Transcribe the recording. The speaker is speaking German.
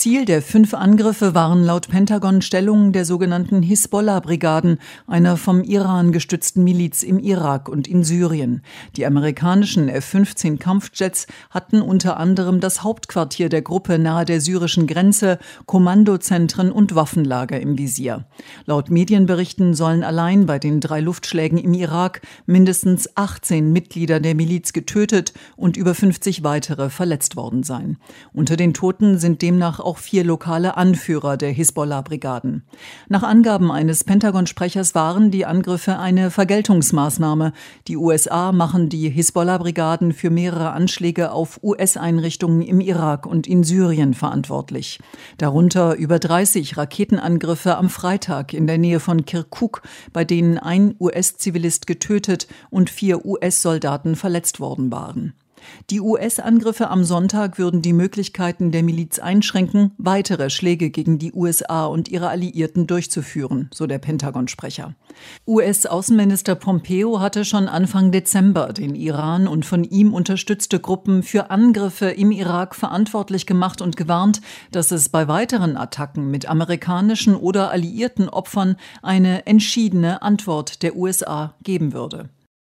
Ziel der 5 Angriffe waren laut Pentagon Stellungen der sogenannten Hisbollah-Brigaden, einer vom Iran gestützten Miliz im Irak und in Syrien. Die amerikanischen F-15-Kampfjets hatten unter anderem das Hauptquartier der Gruppe nahe der syrischen Grenze, Kommandozentren und Waffenlager im Visier. Laut Medienberichten sollen allein bei den 3 Luftschlägen im Irak mindestens 18 Mitglieder der Miliz getötet und über 50 weitere verletzt worden sein. Unter den Toten sind demnach auch 4 lokale Anführer der Hisbollah-Brigaden. Nach Angaben eines Pentagon-Sprechers waren die Angriffe eine Vergeltungsmaßnahme. Die USA machen die Hisbollah-Brigaden für mehrere Anschläge auf US-Einrichtungen im Irak und in Syrien verantwortlich. Darunter über 30 Raketenangriffe am Freitag in der Nähe von Kirkuk, bei denen ein US-Zivilist getötet und 4 US-Soldaten verletzt worden waren. Die US-Angriffe am Sonntag würden die Möglichkeiten der Miliz einschränken, weitere Schläge gegen die USA und ihre Alliierten durchzuführen, so der Pentagon-Sprecher. US-Außenminister Pompeo hatte schon Anfang Dezember den Iran und von ihm unterstützte Gruppen für Angriffe im Irak verantwortlich gemacht und gewarnt, dass es bei weiteren Attacken mit amerikanischen oder alliierten Opfern eine entschiedene Antwort der USA geben würde.